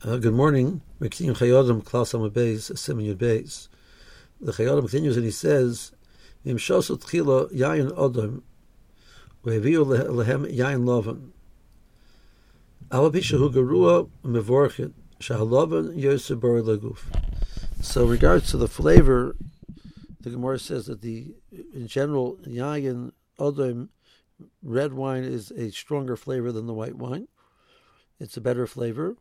Good morning. We're continuing Chayodim, Klaus Beis, Simon Yud Beis. The Chayodim continues and he says, Im shosu tchila yayin odom, ve'heviu lehem yayin lovan. Alapisha hu gerua mevorchet, shahalovan yoseh bori leguf. So in regards to the flavor, the Gemara says that in general, yayin odom, red wine is a stronger flavor than the white wine. It's a better flavor.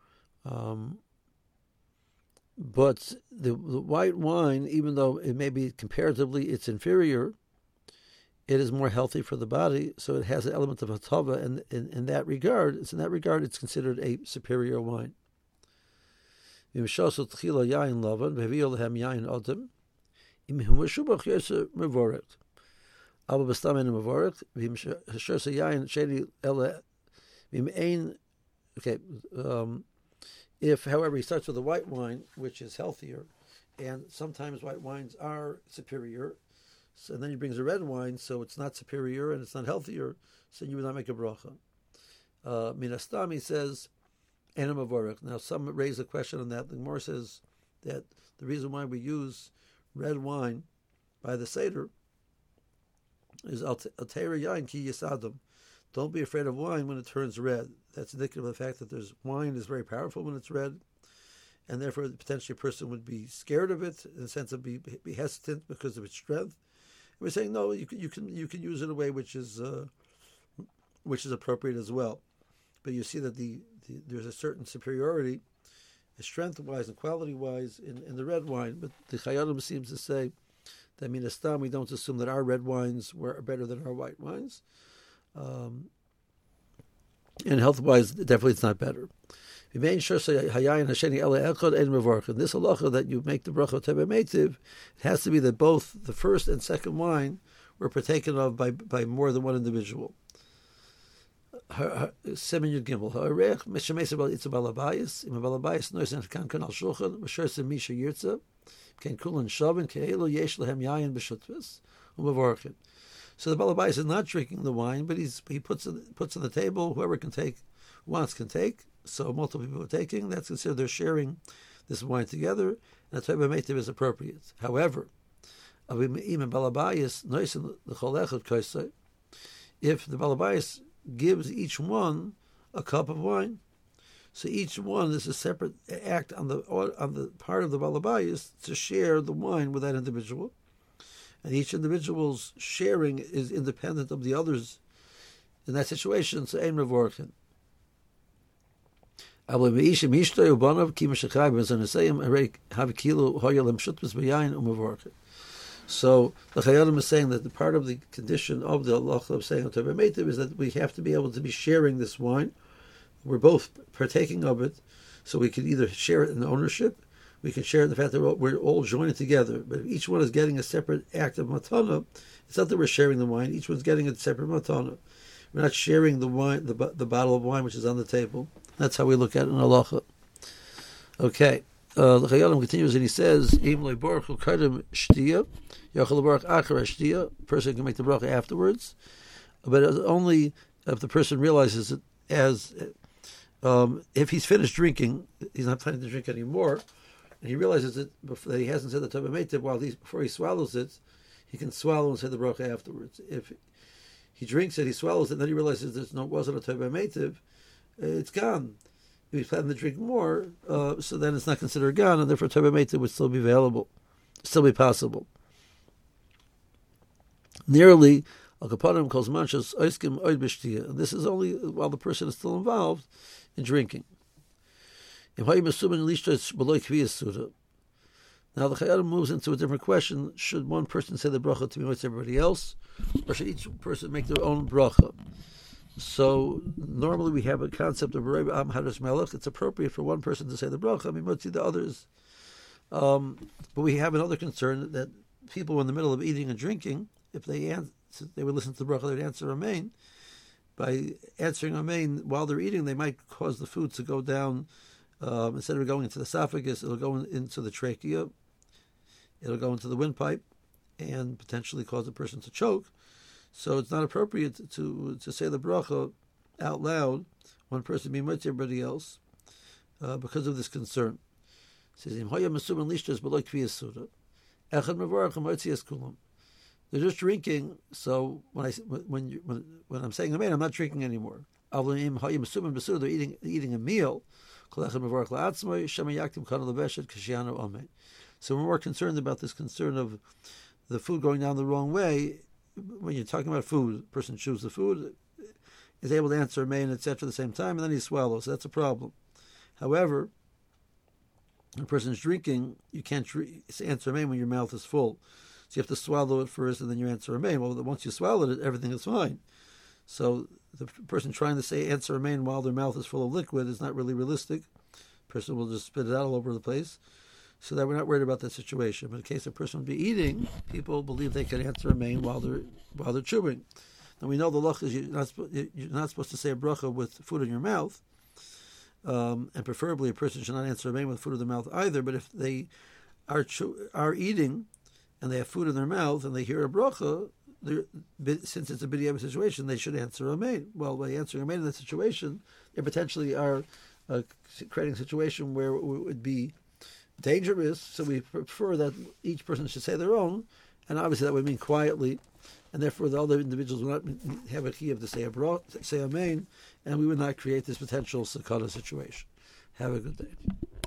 But the white wine, even though it may be comparatively it's inferior, it is more healthy for the body, so it has an element of hatava, and in that regard, it's considered a superior wine. If, however, he starts with a white wine, which is healthier, and sometimes white wines are superior, so, and then he brings a red wine, so it's not superior and it's not healthier, so you would not make a bracha. Minastam, he says, Enam Avorech. Now, some raise a question on that. The Gemara says that the reason why we use red wine by the Seder is Altera Yain Ki Yisadam. Don't be afraid of wine when it turns red. That's indicative of the fact that wine is very powerful when it's red, and therefore potentially a person would be scared of it in the sense of be hesitant because of its strength. And we're saying no, you can use it in a way which is appropriate as well. But you see that there's a certain superiority, strength-wise and quality-wise, in the red wine. But the Chayodim seems to say that minastam we don't assume that our red wines are better than our white wines. And health-wise, definitely it's not better. This halacha that you make the bracha tebe meitiv, it has to be that both the first and second wine were partaken of by more than one individual. Seven Yud Gimel. It's a balabayis. Im balabayis noisin kan al shulchan. V'sherse misha yirtza. Ken kulan shavin ke'elu yesh lehem yayin b'shutvis u'mevorchin. So the balabais is not drinking the wine, but he puts on the table. Whoever wants can take. So multiple people are taking. That's considered they're sharing this wine together, and the type of meitiv is appropriate. However, if the balabais gives each one a cup of wine, so each one is a separate act on the part of the balabais to share the wine with that individual. And each individual's sharing is independent of the others in that situation, so ein mevorchin. So the Chayodim is saying that the part of the condition of the halacha of saying Tevei Meitiv is that we have to be able to be sharing this wine. We're both partaking of it, so we can either share it in ownership, we can share the fact that we're all joining together. But if each one is getting a separate act of matana, it's not that we're sharing the wine. Each one's getting a separate matana. We're not sharing the wine, the bottle of wine which is on the table. That's how we look at it in halacha. Okay. The Chayodim continues and he says, "Im lo baruch hu kadem shtiya, yachal baruch achar shtiya." Person can make the bracha afterwards, but only if the person realizes it as if he's finished drinking, he's not planning to drink anymore. And he realizes that he hasn't said the Tevei Meitiv before he swallows it, he can swallow and say the bracha afterwards. If he drinks it, he swallows it, and then he realizes it wasn't a Tevei Meitiv, it's gone. If he's planning to drink more, so then it's not considered gone, and therefore Tevei Meitiv would still be available, still be possible. Nearly, Al Kapanim calls manchas oiskim oid b'shtiya, and this is only while the person is still involved in drinking. Now the Chayyim moves into a different question. Should one person say the bracha to be with everybody else, or should each person make their own bracha? So normally we have a concept of Reb Am Hadas Melech. It's appropriate for one person to say the bracha, mimotzi the others. But we have another concern that people in the middle of eating and drinking, if they would listen to the bracha, they would answer Amen. By answering Amen while they're eating, they might cause the food to go down. Instead of going into the esophagus, it'll go into the trachea, it'll go into the windpipe, and potentially cause the person to choke. So it's not appropriate to say the bracha out loud, one person being with everybody else. because of this concern. It says, "Im hoya mesuben lishtos b'lo kviyas suda, echad mevorach ha'motzias kulam." They're just drinking. So when I'm saying amen, I'm not drinking anymore. They're eating a meal. So we're more concerned about this concern of the food going down the wrong way. When you're talking about food, the person chews the food, is able to answer amen, etc. at the same time, and then he swallows. So that's a problem. However, when a person's drinking, you can't answer amen when your mouth is full. So you have to swallow it first, and then you answer amen. Well, once you swallowed it, everything is fine. So the person trying to say answer amen while their mouth is full of liquid is not really realistic. The person will just spit it out all over the place. So that we're not worried about that situation. But in case a person would be eating, people believe they can answer amen while they're chewing. And we know the loch is you're not supposed to say a bracha with food in your mouth, and preferably a person should not answer amen with food in their mouth either. But if they are eating and they have food in their mouth and they hear a bracha, since it's a b'diavad situation, they should answer amen. Well, by answering amen in that situation, they potentially are creating a situation where it would be dangerous. So we prefer that each person should say their own, and obviously that would mean quietly, and therefore the other individuals would not have a chiyuv to say amen, and we would not create this potential sakana situation. Have a good day.